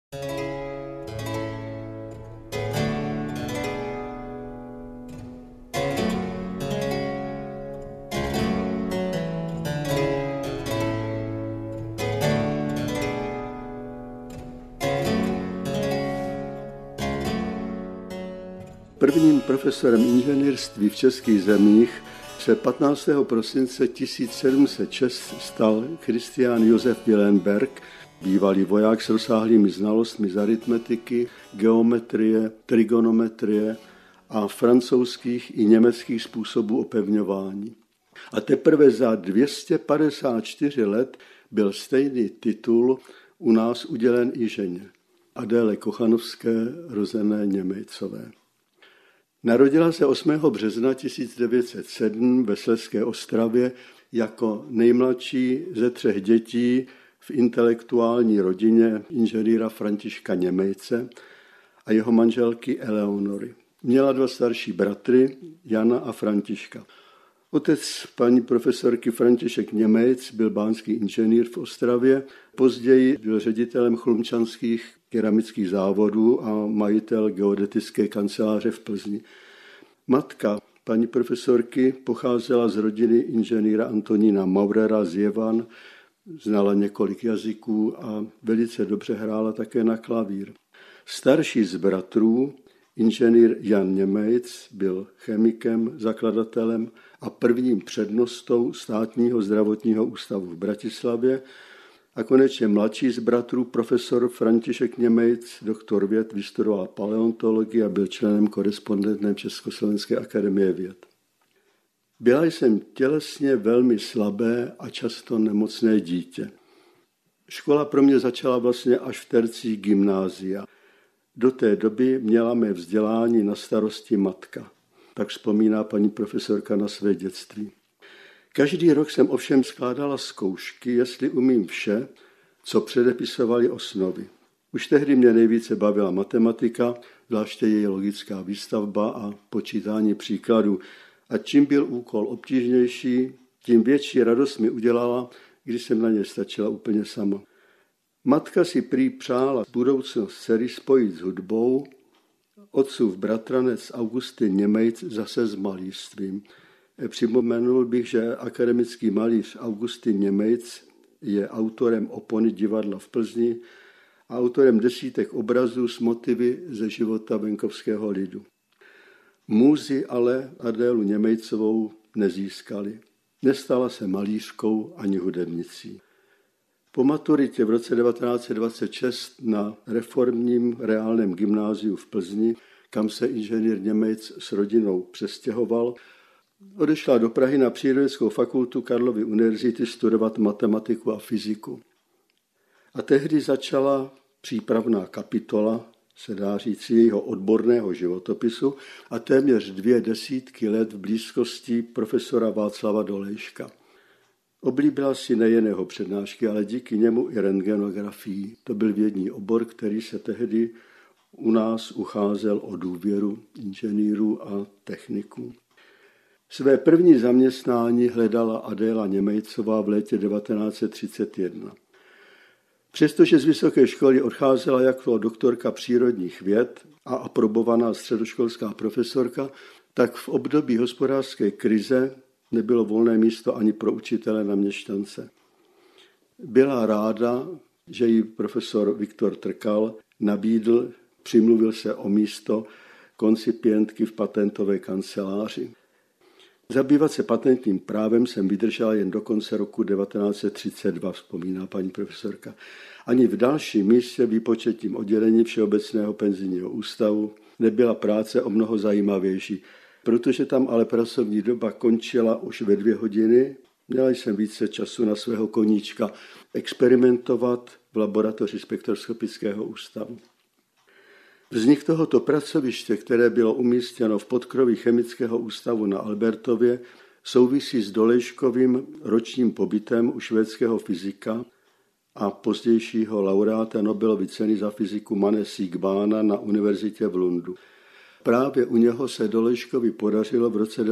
Prvním profesorem inženýrství v českých zemích se 15. prosince 1706 stal Christian Josef Wilhelmberg, bývalý voják s rozsáhlými znalostmi z aritmetiky, geometrie, trigonometrie a francouzských i německých způsobů opevňování. A teprve za 254 let byl stejný titul u nás udělen i ženě, Adéle Kochanovské, rozené Němejcové. Narodila se 8. března 1907 ve Slezské Ostravě jako nejmladší ze 3 dětí v intelektuální rodině inženýra Františka Němejce a jeho manželky Eleonory. Měla 2 starší bratry, Jana a Františka. Otec paní profesorky František Němec byl bánský inženýr v Ostravě, později byl ředitelem chlumčanských keramických závodů a majitel geodetické kanceláře v Plzni. Matka paní profesorky pocházela z rodiny inženýra Antonína Maurera z Jevan, znala několik jazyků a velice dobře hrála také na klavír. Starší z bratrů, inženýr Jan Němec, byl chemikem, zakladatelem a prvním přednostou státního zdravotního ústavu v Bratislavě a konečně mladší z bratrů profesor František Němec, doktor věd, vystudoval paleontologii a byl členem korespondentem Československé akademie věd. Byla jsem tělesně velmi slabé a často nemocné dítě. Škola pro mě začala vlastně až v tercích gymnázia. Do té doby měla mé vzdělání na starosti matka. Tak vzpomíná paní profesorka na své dětství. Každý rok jsem ovšem skládala zkoušky, jestli umím vše, co předepisovaly osnovy. Už tehdy mě nejvíce bavila matematika, zvláště její logická výstavba a počítání příkladů. A čím byl úkol obtížnější, tím větší radost mi udělala, když jsem na ně stačila úplně sama. Matka si prý přála budoucnost dcery spojit s hudbou, otcův bratranec Augustin Němec zase s malířstvím. Připomenul bych, že akademický malíř Augustin Němec je autorem opony divadla v Plzni a autorem desítek obrazů s motivy ze života venkovského lidu. Můzy ale Adélu Němejcovou nezískali. Nestala se malířkou ani hudebnicí. Po maturitě v roce 1926 na reformním reálném gymnáziu v Plzni, kam se inženýr Němec s rodinou přestěhoval, odešla do Prahy na Přírodědeckou fakultu Karlovy univerzity studovat matematiku a fyziku. A tehdy začala přípravná kapitola, se dá říct, jejího odborného životopisu a téměř 2 desítky let v blízkosti profesora Václava Dolejška. Oblíbila si nejen jeho přednášky, ale díky němu i rentgenografii. To byl vědní obor, který se tehdy u nás ucházel o důvěru inženýrů a techniků. Své první zaměstnání hledala Adéla Němejcová v létě 1931. Přestože z vysoké školy odcházela jako doktorka přírodních věd a aprobovaná středoškolská profesorka, tak v období hospodářské krize nebylo volné místo ani pro učitele na měšťance. Byla ráda, že jí profesor Viktor Trkal nabídl, přimluvil se o místo koncipientky v patentové kanceláři. Zabývat se patentním právem jsem vydržela jen do konce roku 1932, vzpomíná paní profesorka. Ani v dalším místě výpočetním oddělení Všeobecného penzijního ústavu nebyla práce o mnoho zajímavější, protože tam ale pracovní doba končila už ve 2 hodiny. Měla jsem více času na svého koníčka experimentovat v laboratoři spektroskopického ústavu. Vznik tohoto pracoviště, které bylo umístěno v podkroví Chemického ústavu na Albertově, souvisí s Dolejškovým ročním pobytem u švédského fyzika a pozdějšího laureáta Nobelovy ceny za fyziku Mane Siegbahna na univerzitě v Lundu. Právě u něho se Dolejškovi podařilo v roce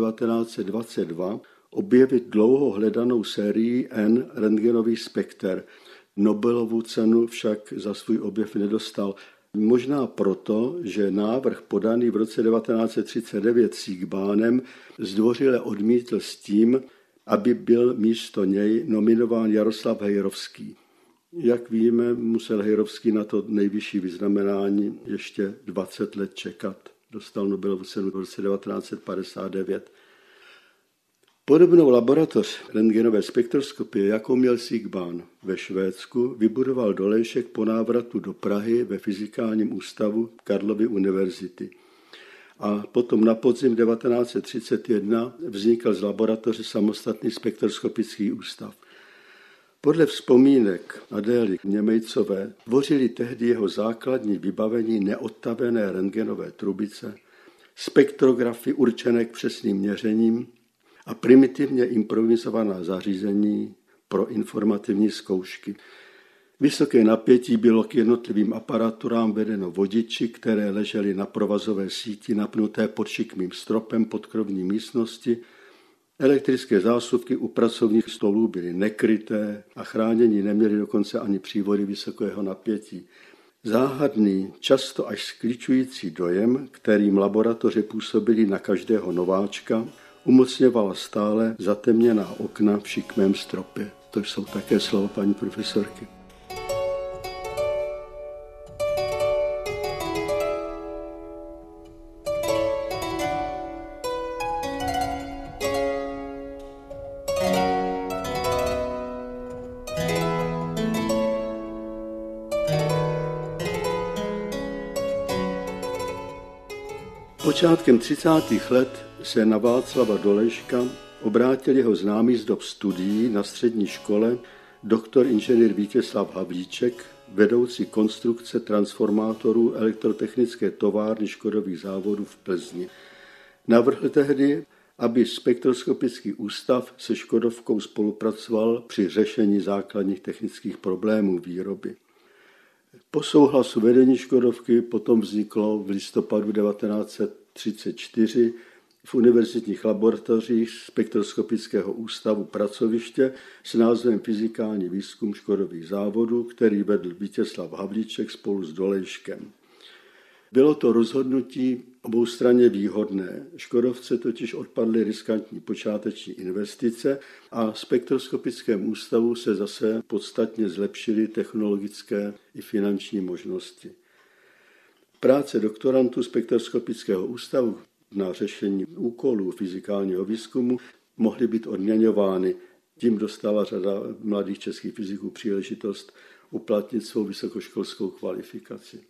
1922 objevit dlouho hledanou sérii N rentgenových spekter. Nobelovu cenu však za svůj objev nedostal. Možná proto, že návrh podaný v roce 1939 Siegbahnem zdvořile odmítl s tím, aby byl místo něj nominován Jaroslav Hejrovský. Jak víme, musel Hejrovský na to nejvyšší vyznamenání ještě 20 let čekat. Dostal Nobelovu cenu v roce 1959. Podobnou laboratoř rentgenové spektroskopie, jakou měl Siegbahn ve Švédsku, vybudoval Dolejšek po návratu do Prahy ve Fyzikálním ústavu Karlovy univerzity. A potom na podzim 1931 vznikl z laboratoře samostatný spektroskopický ústav. Podle vzpomínek Adély Němejcové tvořili tehdy jeho základní vybavení neodtavené rentgenové trubice, spektrografy určené k přesným měřením a primitivně improvizovaná zařízení pro informativní zkoušky. Vysoké napětí bylo k jednotlivým aparaturám vedeno vodiči, které ležely na provazové síti napnuté pod šikmým stropem podkrovní místnosti. Elektrické zásuvky u pracovních stolů byly nekryté a chránění neměly dokonce ani přívody vysokého napětí. Záhadný, často až skličující dojem, kterým laboratoře působily na každého nováčka, umocňovala stále zatemněná okna v šikmém stropě. To jsou také slova paní profesorky. Počátkem 30. let se na Václava Dolejška obrátil jeho známý z dob studií na střední škole doktor inženýr Vítězslav Havlíček, vedoucí konstrukce transformátorů elektrotechnické továrny Škodových závodů v Plzni. Navrhl tehdy, aby spektroskopický ústav se Škodovkou spolupracoval při řešení základních technických problémů výroby. Po souhlasu vedení Škodovky potom vzniklo v listopadu 1934 v univerzitních laboratořích spektroskopického ústavu pracoviště s názvem Fyzikální výzkum Škodových závodů, který vedl Vítězslav Havlíček spolu s Dolejškem. Bylo to rozhodnutí oboustranně výhodné. Škodovce totiž odpadly riskantní počáteční investice a spektroskopickému ústavu se zase podstatně zlepšily technologické i finanční možnosti. Práce doktorantů spektroskopického ústavu na řešení úkolů fyzikálního výzkumu mohly být odměňovány. Tím dostala řada mladých českých fyziků příležitost uplatnit svou vysokoškolskou kvalifikaci.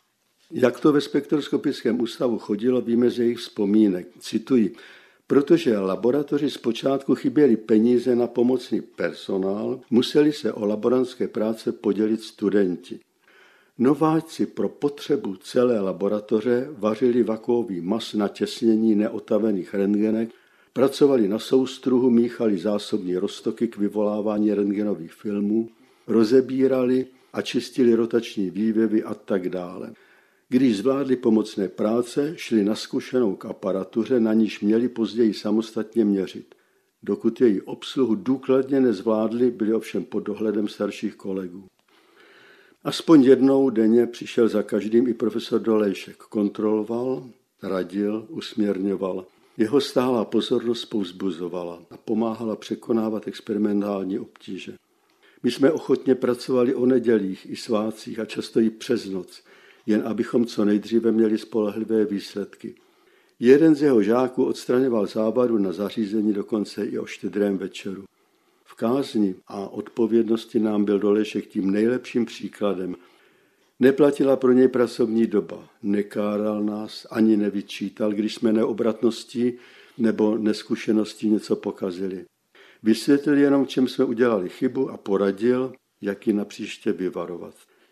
Jak to ve spektroskopickém ústavu chodilo, víme z jejich vzpomínek. Cituji: protože laboratoři zpočátku chyběly peníze na pomocný personál, museli se o laborantské práce podělit studenti. Nováčci pro potřebu celé laboratoře vařili vakuový mas na těsnění neotavených rentgenek, pracovali na soustruhu, míchali zásobní roztoky k vyvolávání rentgenových filmů, rozebírali a čistili rotační vývěvy a tak dále. Když zvládli pomocné práce, šli na zkušenou k aparatuře, na níž měli později samostatně měřit. Dokud její obsluhu důkladně nezvládli, byli ovšem pod dohledem starších kolegů. Aspoň jednou denně přišel za každým i profesor Dolejšek. Kontroloval, radil, usměrňoval. Jeho stálá pozornost povzbuzovala a pomáhala překonávat experimentální obtíže. My jsme ochotně pracovali o nedělích i svátcích a často i přes noc, jen abychom co nejdříve měli spolehlivé výsledky. Jeden z jeho žáků odstraňoval závadu na zařízení dokonce i o Štědrém večeru. V kázni a odpovědnosti nám byl Dolejšek tím nejlepším příkladem. Neplatila pro něj pracovní doba, nekáral nás ani nevyčítal, když jsme neobratností nebo neskušeností něco pokazili. Vysvětlil jenom, čem jsme udělali chybu a poradil, jak ji napříště vyvarovat.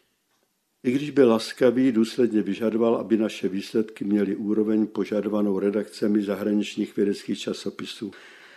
I když byl laskavý, důsledně vyžadoval, aby naše výsledky měly úroveň požadovanou redakcemi zahraničních vědeckých časopisů.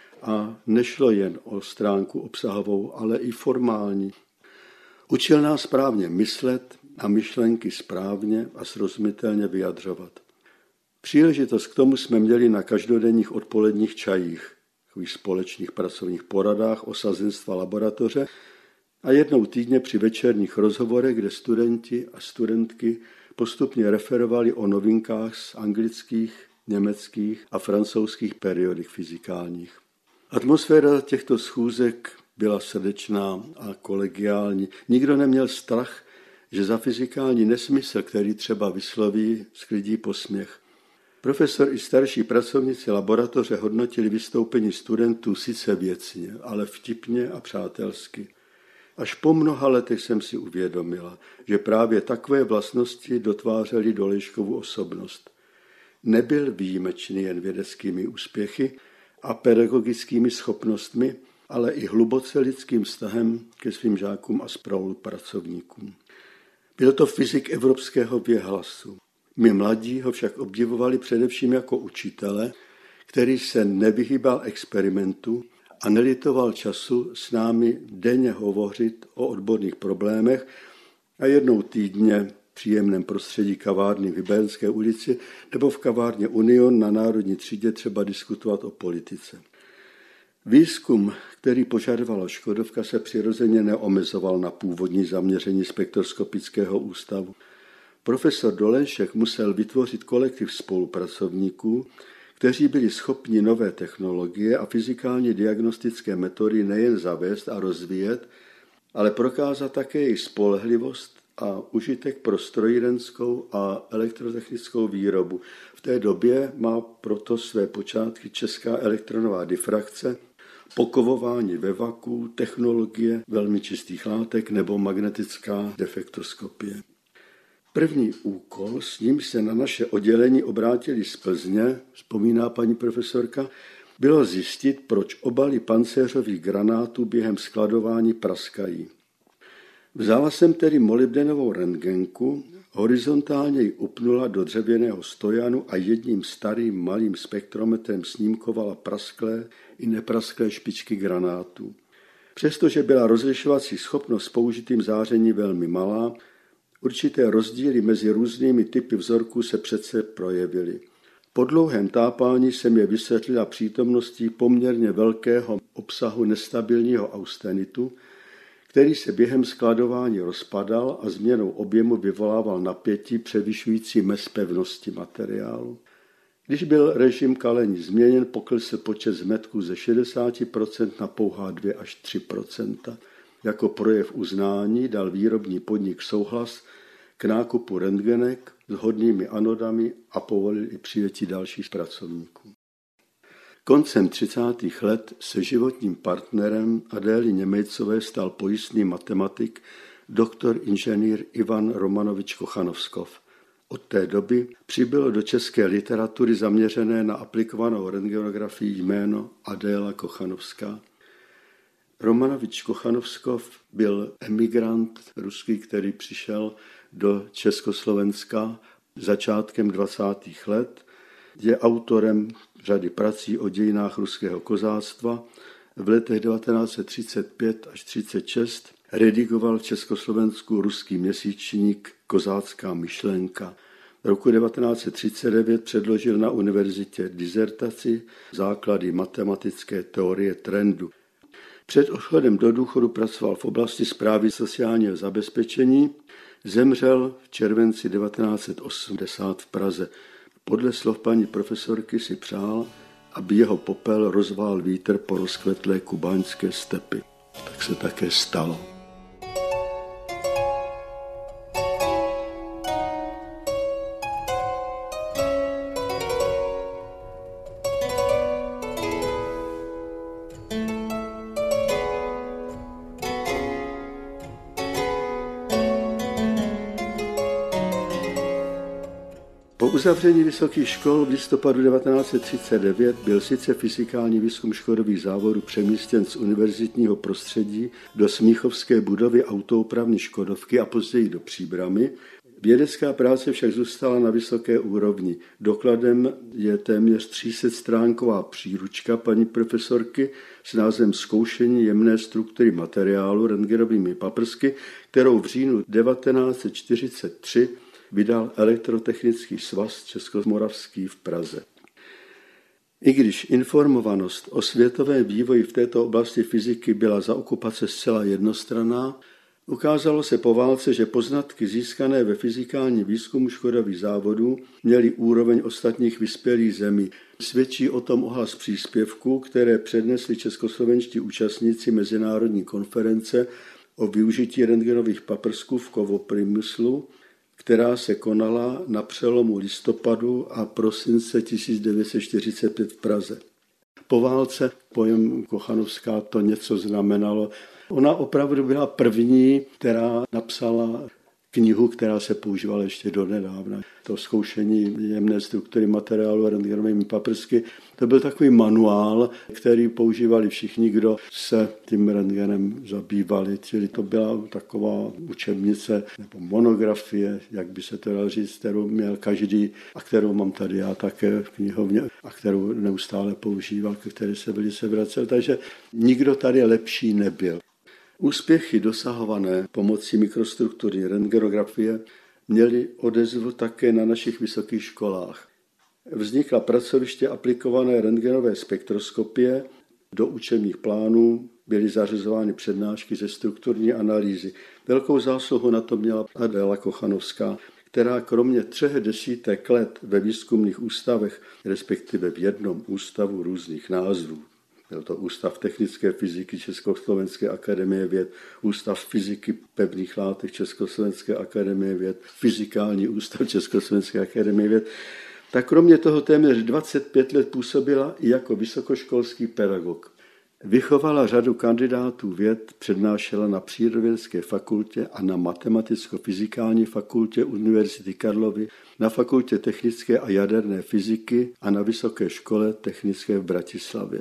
A nešlo jen o stránku obsahovou, ale i formální. Učil nás správně myslet a myšlenky správně a srozumitelně vyjadřovat. Příležitost k tomu jsme měli na každodenních odpoledních čajích, takových společných pracovních poradách osazenstva laboratoře, a jednou týdně při večerních rozhovorech, kde studenti a studentky postupně referovali o novinkách z anglických, německých a francouzských periodik fyzikálních. Atmosféra těchto schůzek byla srdečná a kolegiální. Nikdo neměl strach, že za fyzikální nesmysl, který třeba vysloví, sklidí posměch. Profesor i starší pracovníci laboratoře hodnotili vystoupení studentů sice věcně, ale vtipně a přátelsky. Až po mnoha letech jsem si uvědomila, že právě takové vlastnosti dotvářely Dolejškovu osobnost. Nebyl výjimečný jen vědeckými úspěchy a pedagogickými schopnostmi, ale i hluboce lidským vztahem ke svým žákům a spolupracovníkům. Byl to fyzik evropského věhlasu. My mladí ho však obdivovali především jako učitele, který se nevyhýbal experimentu a nelitoval času s námi denně hovořit o odborných problémech a jednou týdně v příjemném prostředí kavárny v Hybernské ulici nebo v kavárně Union na Národní třídě třeba diskutovat o politice. Výzkum, který požadovala Škodovka, se přirozeně neomezoval na původní zaměření spektroskopického ústavu. Profesor Dolejšek musel vytvořit kolektiv spolupracovníků, kteří byli schopni nové technologie a fyzikálně diagnostické metody nejen zavést a rozvíjet, ale prokázat také jejich spolehlivost a užitek pro strojírenskou a elektrotechnickou výrobu. V té době má proto své počátky česká elektronová difrakce, pokovování ve vaku, technologie velmi čistých látek nebo magnetická defektoskopie. První úkol, s ním se na naše oddělení obrátili z Plzně, vzpomíná paní profesorka, bylo zjistit, proč obaly pancéřových granátů během skladování praskají. Vzala jsem tedy molybdenovou rentgenku, horizontálně ji upnula do dřevěného stojanu a jedním starým malým spektrometrem snímkovala prasklé i neprasklé špičky granátů. Přestože byla rozlišovací schopnost s použitým zářením velmi malá, určité rozdíly mezi různými typy vzorků se přece projevily. Po dlouhém tápání jsem je vysvětlila přítomností poměrně velkého obsahu nestabilního austenitu, který se během skladování rozpadal a změnou objemu vyvolával napětí převyšující mez pevnosti materiálu. Když byl režim kalení změněn, poklesl počet zmetků ze 60% na pouhá 2 až 3%. Jako projev uznání dal výrobní podnik souhlas k nákupu rentgenek s vhodnými anodami a povolil i přijetí dalších pracovníků. Koncem 30. let se životním partnerem Adély Němejcové stal pojistný matematik, doktor inženýr Ivan Romanovič Kochanovskov. Od té doby přibylo do české literatury zaměřené na aplikovanou rentgenografii jméno Adéla Kochanovská. Romanovič Kochanovskov byl emigrant ruský, který přišel do Československa začátkem 20. let. Je autorem řady prací o dějinách ruského kozáctva. V letech 1935 až 1936 redigoval v Československu ruský měsíčník Kozácká myšlenka. V roku 1939 předložil na univerzitě dizertaci Základy matematické teorie trendu. Před odchodem do důchodu pracoval v oblasti správy sociálního zabezpečení, zemřel v červenci 1980 v Praze. Podle slov paní profesorky si přál, aby jeho popel rozvál vítr po rozkvetlé kubaňské stepy. Tak se také stalo. Po uzavření vysokých škol v listopadu 1939 byl sice fyzikální výzkum Škodových závodů přemístěn z univerzitního prostředí do smíchovské budovy autoopravny Škodovky a později do Příbrami, vědecká práce však zůstala na vysoké úrovni. Dokladem je téměř 300stránková příručka paní profesorky s názvem Zkoušení jemné struktury materiálu rentgenovými paprsky, kterou v říjnu 1943 vydal Elektrotechnický svaz Českomoravský v Praze. I když informovanost o světovém vývoji v této oblasti fyziky byla za okupace zcela jednostranná, ukázalo se po válce, že poznatky získané ve fyzikálním výzkumu škodových závodů měly úroveň ostatních vyspělých zemí. Svědčí o tom ohlas příspěvků, které přednesli českoslovenští účastníci mezinárodní konference o využití rentgenových paprsků v kovoprymuslu, která se konala na přelomu listopadu a prosince 1945 v Praze. Po válce pojem Kochanovská to něco znamenalo. Ona opravdu byla první, která napsala knihu, která se používala ještě donedávna. To zkoušení jemné struktury materiálu rentgenovými paprsky, to byl takový manuál, který používali všichni, kdo se tím rentgenem zabývali. Čili to byla taková učebnice nebo monografie, jak by se to dalo říct, kterou měl každý a kterou mám tady já také v knihovně a kterou neustále používal, ke které se velice vracel. Takže nikdo tady lepší nebyl. Úspěchy dosahované pomocí mikrostruktury rentgenografie měly odezvu také na našich vysokých školách. Vznikla pracoviště aplikované rentgenové spektroskopie, do učebních plánů byly zařazovány přednášky ze strukturní analýzy. Velkou zásluhu na to měla Adéla Kochanovská, která kromě 3 desítek let ve výzkumných ústavech, respektive v jednom ústavu různých názvů, byl to Ústav technické fyziky Československé akademie věd, Ústav fyziky pevných látek Československé akademie věd, Fyzikální ústav Československé akademie věd, tak kromě toho téměř 25 let působila i jako vysokoškolský pedagog. Vychovala řadu kandidátů věd, přednášela na Přírodovědecké fakultě a na Matematicko-fyzikální fakultě Univerzity Karlovy, na Fakultě technické a jaderné fyziky a na Vysoké škole technické v Bratislavě.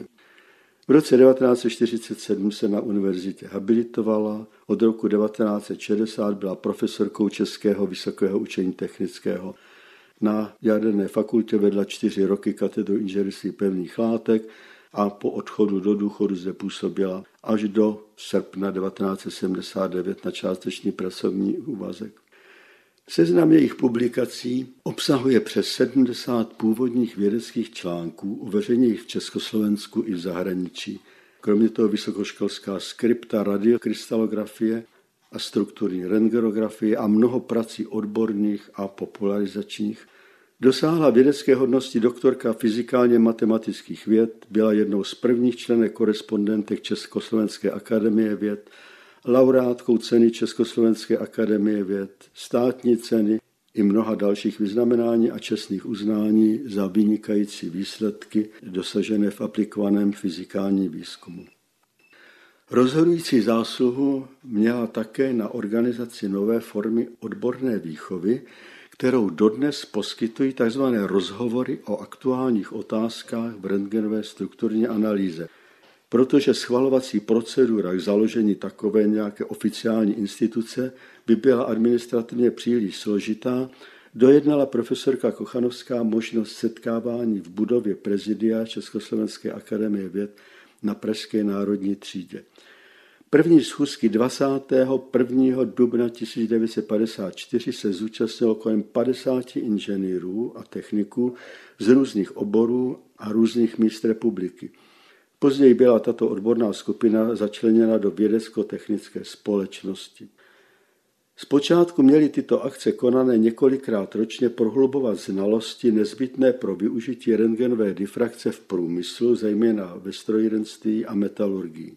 V roce 1947 se na univerzitě habilitovala, od roku 1960 byla profesorkou Českého vysokého učení technického. Na jaderné fakultě vedla 4 roky katedru inženýrství pevných látek a po odchodu do důchodu zde působila až do srpna 1979 na částečný pracovní úvazek. Seznam jejich publikací obsahuje přes 70 původních vědeckých článků uveřejněných v Československu i v zahraničí. Kromě toho vysokoškolská skripta radiokrystalografie a strukturní rentgenografie a mnoho prací odborných a popularizačních. Dosáhla vědecké hodnosti doktorka fyzikálně matematických věd, byla jednou z prvních členek korespondentek Československé akademie věd, laureátkou ceny Československé akademie věd, státní ceny i mnoha dalších vyznamenání a čestných uznání za vynikající výsledky dosažené v aplikovaném fyzikálním výzkumu. Rozhodující zásluhu měla také na organizaci nové formy odborné výchovy, kterou dodnes poskytují tzv. Rozhovory o aktuálních otázkách v rentgenové strukturní analýze. Protože schvalovací procedura k založení takové nějaké oficiální instituce by byla administrativně příliš složitá, dojednala profesorka Kochanovská možnost setkávání v budově prezidia Československé akademie věd na Pražské národní třídě. První schůzky 21. dubna 1954 se zúčastnilo kolem 50 inženýrů a techniků z různých oborů a různých míst republiky. Později byla tato odborná skupina začleněna do vědecko-technické společnosti. Zpočátku měly tyto akce konané několikrát ročně prohlubovat znalosti nezbytné pro využití rentgenové difrakce v průmyslu, zejména ve strojírenství a metalurgii.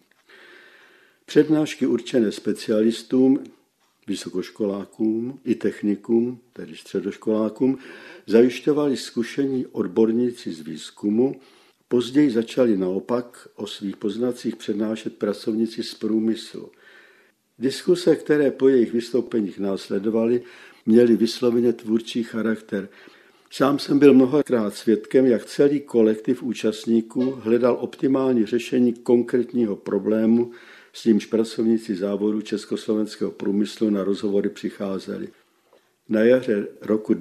Přednášky určené specialistům, vysokoškolákům i technikům, tedy středoškolákům, zajišťovali zkušení odborníci z výzkumu. Později začali naopak o svých poznacích přednášet pracovníci z průmyslu. Diskuse, které po jejich vystoupeních následovaly, měly vysloveně tvůrčí charakter. Sám jsem byl mnohokrát svědkem, jak celý kolektiv účastníků hledal optimální řešení konkrétního problému, s nímž pracovníci závodu československého průmyslu na rozhovory přicházeli. Na jaře roku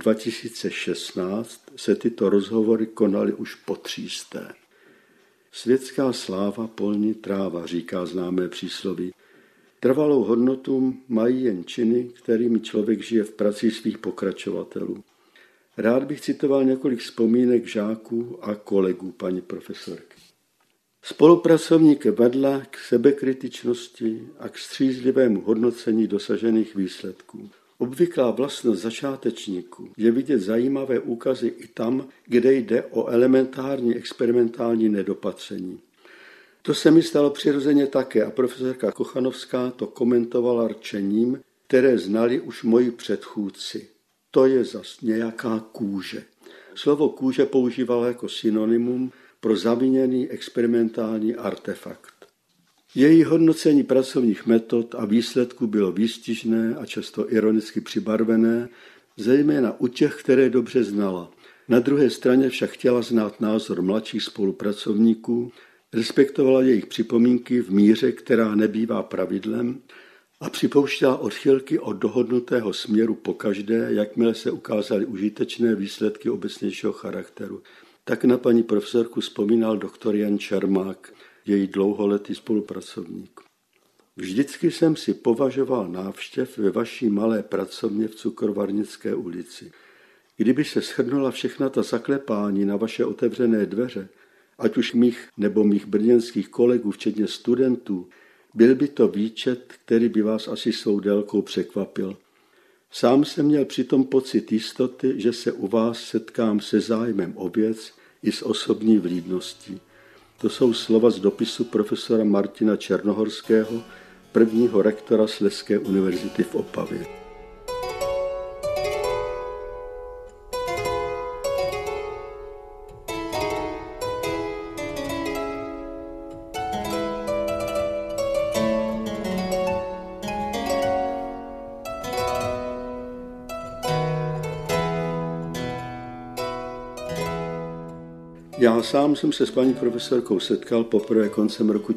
2016 se tyto rozhovory konaly už po 300. Světská sláva polní tráva, říká známé přísloví. Trvalou hodnotu mají jen činy, kterými člověk žije v práci svých pokračovatelů. Rád bych citoval několik vzpomínek žáků a kolegů paní profesorky. Spolupracovník vedla k sebekritičnosti a k střízlivému hodnocení dosažených výsledků. Obvyklá vlastnost začátečníků je vidět zajímavé úkazy i tam, kde jde o elementární experimentální nedopatření. To se mi stalo přirozeně také a profesorka Kochanovská to komentovala rčením, které znali už moji předchůdci. To je zas nějaká kůže. Slovo kůže používala jako synonymum pro zaviněný experimentální artefakt. Její hodnocení pracovních metod a výsledků bylo výstižné a často ironicky přibarvené, zejména u těch, které dobře znala. Na druhé straně však chtěla znát názor mladších spolupracovníků, respektovala jejich připomínky v míře, která nebývá pravidlem, a připouštěla odchylky od dohodnutého směru pokaždé, jakmile se ukázaly užitečné výsledky obecnějšího charakteru. Tak na paní profesorku vzpomínal doktor Jan Čermák, její dlouholetý spolupracovník. Vždycky jsem si považoval návštěv ve vaší malé pracovně v Cukrovarnické ulici. Kdyby se shrnula všechna ta zaklepání na vaše otevřené dveře, ať už mých nebo mých brněnských kolegů, včetně studentů, byl by to výčet, který by vás asi svou délkou překvapil. Sám jsem měl přitom pocit jistoty, že se u vás setkám se zájmem o věc i s osobní vlídností. To jsou slova z dopisu profesora Martina Černohorského, prvního rektora Slezské univerzity v Opavě. Já sám jsem se s paní profesorkou setkal poprvé koncem roku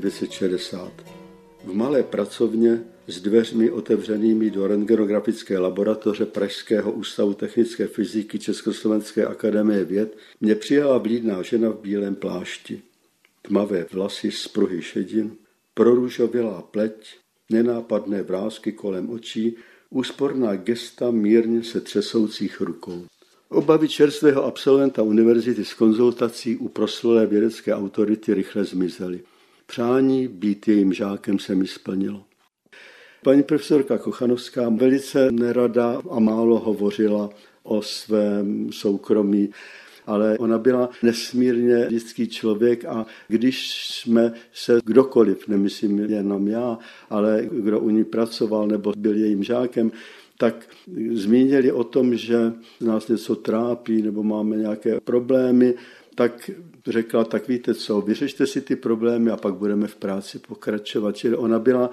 1960. V malé pracovně s dveřmi otevřenými do rentgenografické laboratoře Pražského ústavu technické fyziky Československé akademie věd mě přijala vlídná žena v bílém plášti. Tmavé vlasy z pruhy šedin, prorůžovělá pleť, nenápadné vrásky kolem očí, úsporná gesta mírně se třesoucích rukou. Obavy čerstvého absolventa univerzity z konzultací u proslulé vědecké autority rychle zmizely. Přání být jejím žákem se mi splnilo. Paní profesorka Kochanovská velice nerada a málo hovořila o svém soukromí, ale ona byla nesmírně lidský člověk a když jsme se kdokoliv, nemyslím jenom já, ale kdo u ní pracoval nebo byl jejím žákem, tak zmínili o tom, že nás něco trápí nebo máme nějaké problémy, tak řekla, tak víte co, vyřešte si ty problémy a pak budeme v práci pokračovat. Čili ona byla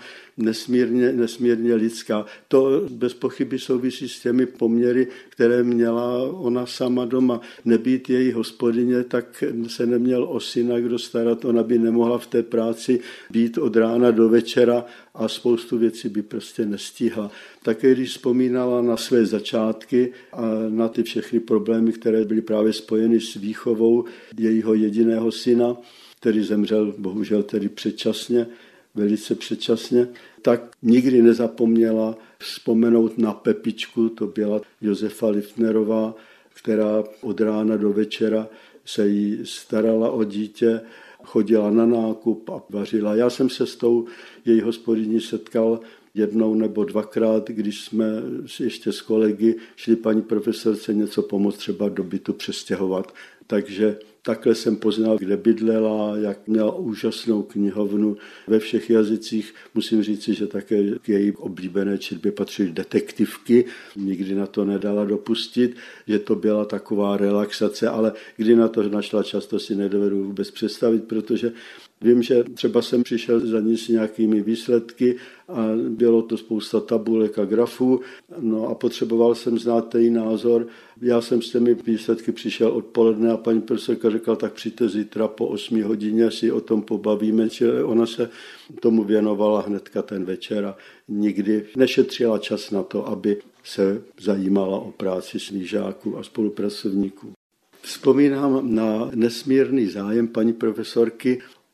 nesmírně lidská. To bez pochyby souvisí s těmi poměry, které měla ona sama doma. Nebýt její hospodyně, tak se neměl o syna kdo starat. Ona by nemohla v té práci být od rána do večera a spoustu věcí by prostě nestíhla. Také když vzpomínala na své začátky a na ty všechny problémy, které byly právě spojeny s výchovou jejího jediného syna, který zemřel bohužel tedy předčasně, velice předčasně, tak nikdy nezapomněla vzpomenout na Pepičku, to byla Josefa Liftnerová, která od rána do večera se jí starala o dítě, chodila na nákup a vařila. Já jsem se s tou její hospodyní setkal jednou nebo dvakrát, když jsme ještě s kolegy šli paní profesorce něco pomoct, třeba do bytu přestěhovat. Takže takhle jsem poznal, kde bydlela, jak měla úžasnou knihovnu ve všech jazycích. Musím říci, že také k její oblíbené četbě patří detektivky. Nikdy na to nedala dopustit, že to byla taková relaxace, ale kdy na to našla čas, to si nedovedu vůbec představit, protože vím, že třeba jsem přišel za ní s nějakými výsledky a bylo to spousta tabulek a grafů, no a potřeboval jsem znát její názor. Já jsem s těmi výsledky přišel odpoledne a paní profesorka řekla, tak přijďte zítra po 8 hodině, si o tom pobavíme, čili ona se tomu věnovala hnedka ten večer a nikdy nešetřila čas na to, aby se zajímala o práci svých žáků a spolupracovníků. Vzpomínám na nesmírný zájem paní profesorky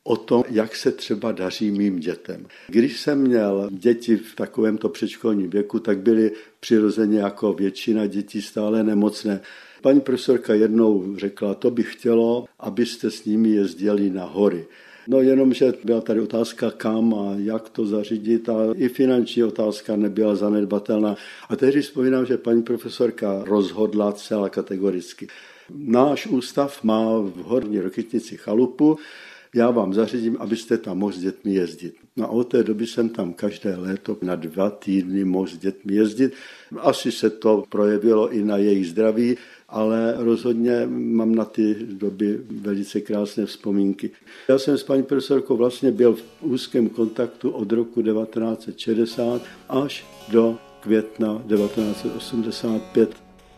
o tom, jak se třeba daří mým dětem. Když jsem měl děti v takovémto předškolním věku, tak byly přirozeně jako většina dětí stále nemocné. Paní profesorka jednou řekla, to bych chtělo, abyste s nimi jezdili na hory. No jenomže byla tady otázka kam a jak to zařídit a i finanční otázka nebyla zanedbatelná. A tehdy vzpomínám, že paní profesorka rozhodla celá kategoricky. Náš ústav má v Horní Rokytnici chalupu, já vám zařídím, abyste tam mohl s dětmi jezdit. No a od té doby jsem tam každé léto na 2 týdny mohl s dětmi jezdit. Asi se to projevilo i na jejich zdraví, ale rozhodně mám na ty doby velice krásné vzpomínky. Já jsem s paní profesorkou vlastně byl v úzkém kontaktu od roku 1960 až do května 1985.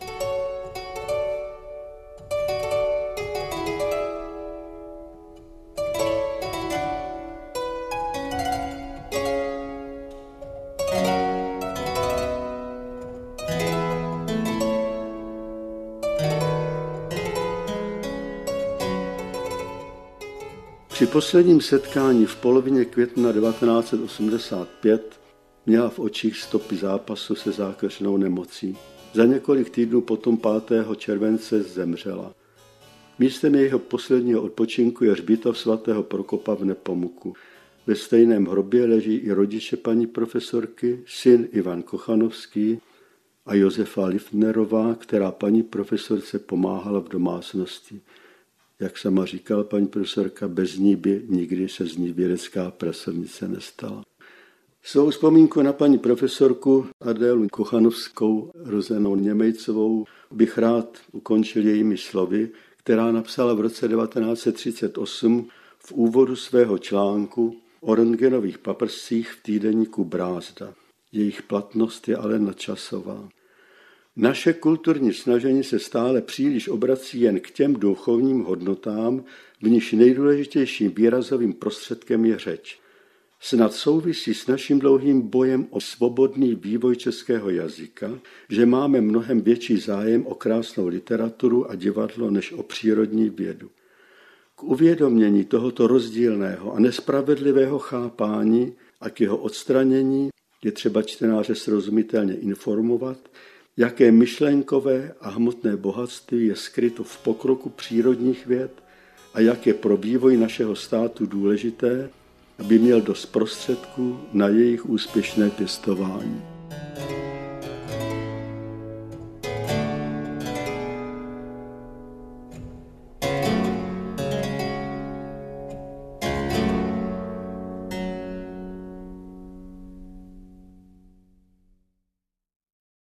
Při posledním setkání v polovině května 1985 měla v očích stopy zápasu se zákeřnou nemocí. Za několik týdnů potom 5. července zemřela. Místem jejího posledního odpočinku je hřbitov svatého Prokopa v Nepomuku. Ve stejném hrobě leží i rodiče paní profesorky, syn Ivan Kochanovský a Josefa Liftnerová, která paní profesorce pomáhala v domácnosti. Jak sama říkala paní profesorka, bez ní by nikdy se z ní vědecká pracovnice nestala. Svou vzpomínku na paní profesorku Adélu Kochanovskou, rozenou Němejcovou, bych rád ukončil jejími slovy, která napsala v roce 1938 v úvodu svého článku o rentgenových paprscích v týdeníku Brázda. Jejich platnost je ale nadčasová. Naše kulturní snažení se stále příliš obrací jen k těm duchovním hodnotám, v nichž nejdůležitějším výrazovým prostředkem je řeč. Snad souvisí s naším dlouhým bojem o svobodný vývoj českého jazyka, že máme mnohem větší zájem o krásnou literaturu a divadlo než o přírodní vědu. K uvědomění tohoto rozdílného a nespravedlivého chápání a k jeho odstranění je třeba čtenáře srozumitelně informovat, jaké myšlenkové a hmotné bohatství je skryto v pokroku přírodních věd a jak je pro vývoj našeho státu důležité, aby měl dost prostředků na jejich úspěšné pěstování.